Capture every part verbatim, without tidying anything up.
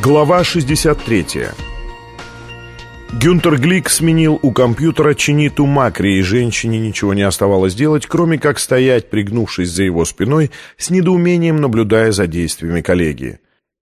Глава шестьдесят третья. Гюнтер Глик сменил у компьютера Чиниту Макри, и женщине ничего не оставалось делать, кроме как стоять, пригнувшись за его спиной, с недоумением наблюдая за действиями коллеги.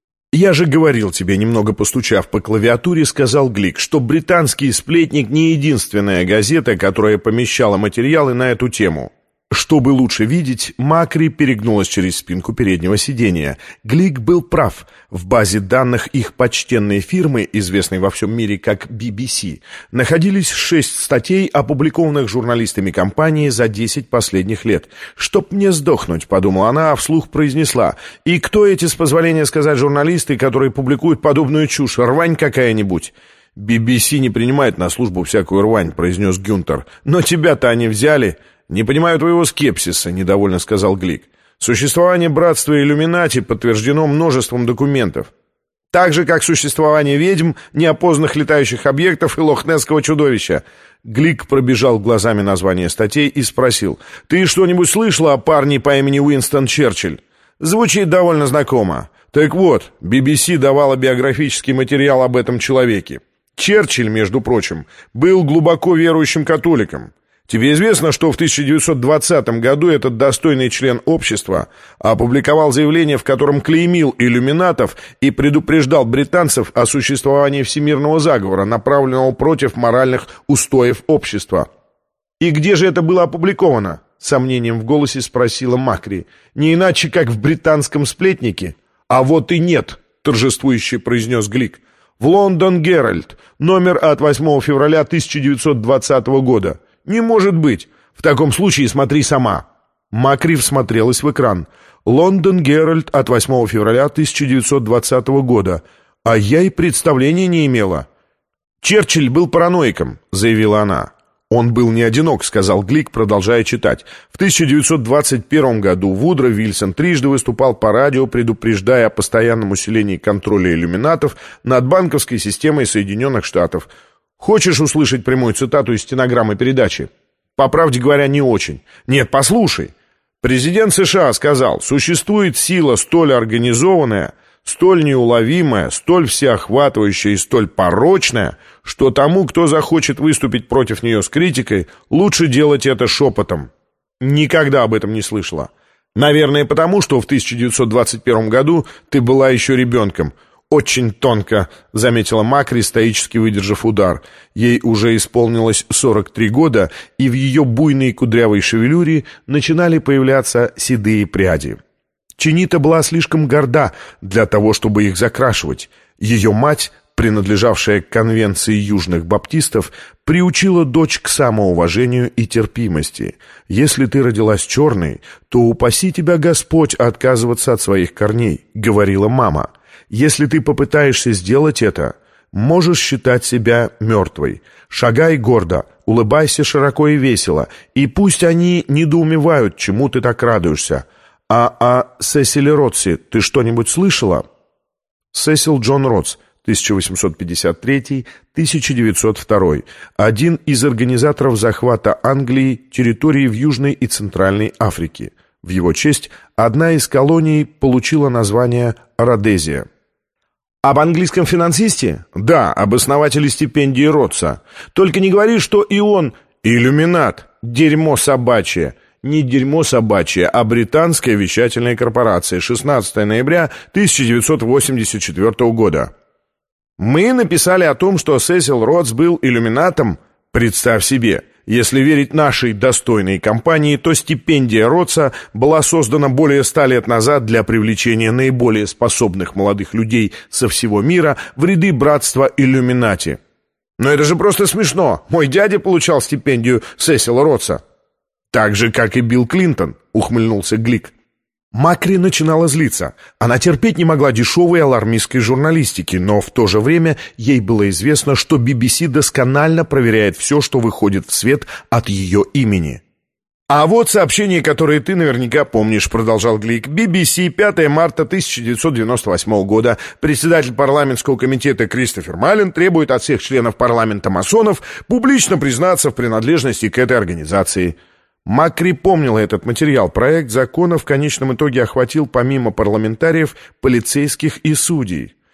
«Я же говорил тебе», немного постучав по клавиатуре, сказал Глик, что «Британский сплетник» не единственная газета, которая помещала материалы на эту тему. Чтобы лучше видеть, Макри перегнулась через спинку переднего сиденья. Глик был прав. В базе данных их почтенной фирмы, известной во всем мире как би би си, находились шесть статей, опубликованных журналистами компании за десять последних лет. «Чтоб мне сдохнуть», — подумала она, а вслух произнесла. «И кто эти, с позволения сказать, журналисты, которые публикуют подобную чушь? Рвань какая-нибудь?» «би би си не принимает на службу всякую рвань», — произнес Гюнтер. «Но тебя-то они взяли». «Не понимаю твоего скепсиса», — недовольно сказал Глик. «Существование братства Иллюминати подтверждено множеством документов. Так же, как существование ведьм, неопознанных летающих объектов и лохнесского чудовища». Глик пробежал глазами названия статей и спросил: «Ты что-нибудь слышала о парне по имени Уинстон Черчилль?» «Звучит довольно знакомо». «Так вот, би би си давала биографический материал об этом человеке. Черчилль, между прочим, был глубоко верующим католиком. Тебе известно, что в тысяча девятьсот двадцатом году этот достойный член общества опубликовал заявление, в котором клеймил иллюминатов и предупреждал британцев о существовании всемирного заговора, направленного против моральных устоев общества. «И где же это было опубликовано?» — с сомнением в голосе спросила Макри. «Не иначе, как в британском сплетнике». «А вот и нет», — торжествующе произнес Глик. «В Лондон Геральд, номер от восьмого февраля тысяча девятьсот двадцатого года». «Не может быть! В таком случае смотри сама!» Макри всмотрелась в экран. «Лондон Геральд от восьмого февраля тысяча девятьсот двадцатого года. А я и представления не имела». «Черчилль был параноиком», — заявила она. «Он был не одинок», — сказал Глик, продолжая читать. «В тысяча девятьсот двадцать первом году Вудро Вильсон трижды выступал по радио, предупреждая о постоянном усилении контроля иллюминатов над банковской системой Соединенных Штатов. Хочешь услышать прямую цитату из стенограммы передачи? По правде говоря, не очень. Нет, послушай. Президент США сказал: «Существует сила столь организованная, столь неуловимая, столь всеохватывающая и столь порочная, что тому, кто захочет выступить против нее с критикой, лучше делать это шепотом». Никогда об этом не слышала. Наверное, потому, что в тысяча девятьсот двадцать первом году ты была еще ребенком. «Очень тонко», — заметила Макри, стоически выдержав удар. Ей уже исполнилось сорок три года, и в ее буйной кудрявой шевелюре начинали появляться седые пряди. Чинита была слишком горда для того, чтобы их закрашивать. Ее мать, принадлежавшая к конвенции южных баптистов, приучила дочь к самоуважению и терпимости. «Если ты родилась черной, то упаси тебя Господь отказываться от своих корней», — говорила мама. «Если ты попытаешься сделать это, можешь считать себя мертвой. Шагай гордо, улыбайся широко и весело, и пусть они недоумевают, чему ты так радуешься. А о Сесиле Ротсе ты что-нибудь слышала?» Сесил Джон Ротс, тысяча восемьсот пятьдесят третий — тысяча девятьсот второй, один из организаторов захвата Англии территории в Южной и Центральной Африке. В его честь одна из колоний получила название Родезия. «Об английском финансисте?» «Да, об основателе стипендии Ротса. Только не говори, что и он иллюминат. Дерьмо собачье». Не дерьмо собачье, а британская вещательная корпорация. шестнадцатого ноября тысяча девятьсот восемьдесят четвёртого года. Мы написали о том, что Сесил Ротс был иллюминатом. Представь себе. Если верить нашей достойной компании, то стипендия Ротса была создана более ста лет назад для привлечения наиболее способных молодых людей со всего мира в ряды братства Иллюминати. Но это же просто смешно. Мой дядя получал стипендию Сесила Ротса. «Так же, как и Билл Клинтон», — ухмыльнулся Глик. Макри начинала злиться. Она терпеть не могла дешевой алармистской журналистики, но в то же время ей было известно, что би би си досконально проверяет все, что выходит в свет от ее имени. «А вот сообщение, которое ты наверняка помнишь», — продолжал Глик. «би би си, пятого марта тысяча девятьсот девяносто восьмого года. Председатель парламентского комитета Кристофер Малин требует от всех членов парламента масонов публично признаться в принадлежности к этой организации». Макри помнила этот материал. Проект закона в конечном итоге охватил помимо парламентариев полицейских и судей.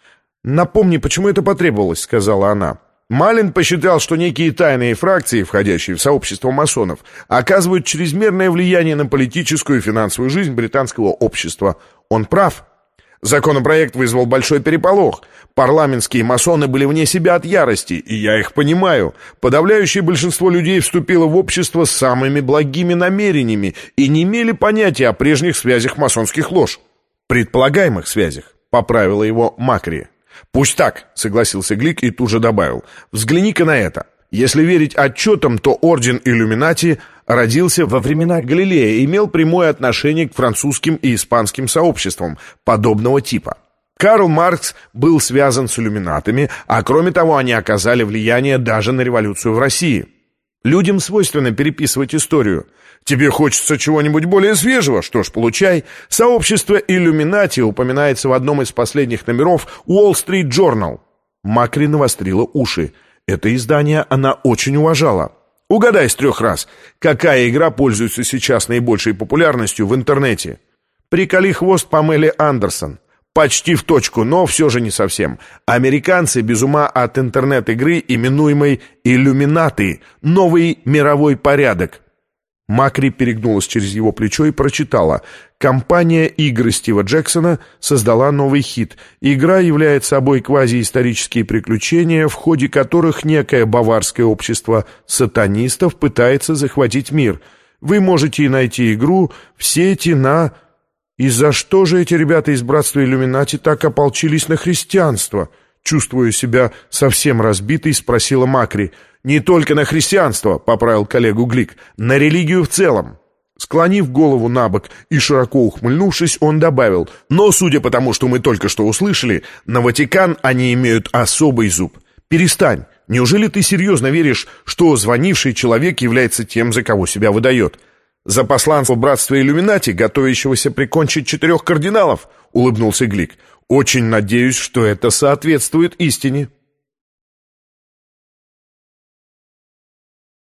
«Напомни, почему это потребовалось», — сказала она. Малин посчитал, что некие тайные фракции, входящие в сообщество масонов, оказывают чрезмерное влияние на политическую и финансовую жизнь британского общества. Он прав. Законопроект вызвал большой переполох. Парламентские масоны были вне себя от ярости, и я их понимаю. Подавляющее большинство людей вступило в общество с самыми благими намерениями и не имели понятия о прежних связях масонских лож. Предполагаемых связях, поправила его Макри. «Пусть так», — согласился Глик и тут же добавил. «Взгляни-ка на это. Если верить отчетам, то орден Иллюминати родился во времена Галилея и имел прямое отношение к французским и испанским сообществам подобного типа. Карл Маркс был связан с иллюминатами, а кроме того они оказали влияние даже на революцию в России. Людям свойственно переписывать историю. Тебе хочется чего-нибудь более свежего? Что ж, получай. Сообщество Иллюминати упоминается в одном из последних номеров Wall Street Journal». Макри навострила уши. Это издание она очень уважала. «Угадай с трех раз, какая игра пользуется сейчас наибольшей популярностью в интернете?» «Приколи хвост Памеле Андерсон». Почти в точку, но все же не совсем. Американцы без ума от интернет-игры, именуемой «Иллюминаты», новый мировой порядок. Макри перегнулась через его плечо и прочитала. Компания игры Стива Джексона создала новый хит. Игра является собой квазиисторические приключения, в ходе которых некое баварское общество сатанистов пытается захватить мир. Вы можете найти игру в сети на... «И за что же эти ребята из братства Иллюминати так ополчились на христианство?» Чувствуя себя совсем разбитой, спросила Макри. «Не только на христианство», — поправил коллегу Глик, — «на религию в целом». Склонив голову на бок и широко ухмыльнувшись, он добавил: «Но, судя по тому, что мы только что услышали, на Ватикан они имеют особый зуб. Перестань. Неужели ты серьезно веришь, что звонивший человек является тем, за кого себя выдает? За посланство братства Иллюминати, готовящегося прикончить четырех кардиналов?» — улыбнулся Глик. «Очень надеюсь, что это соответствует истине».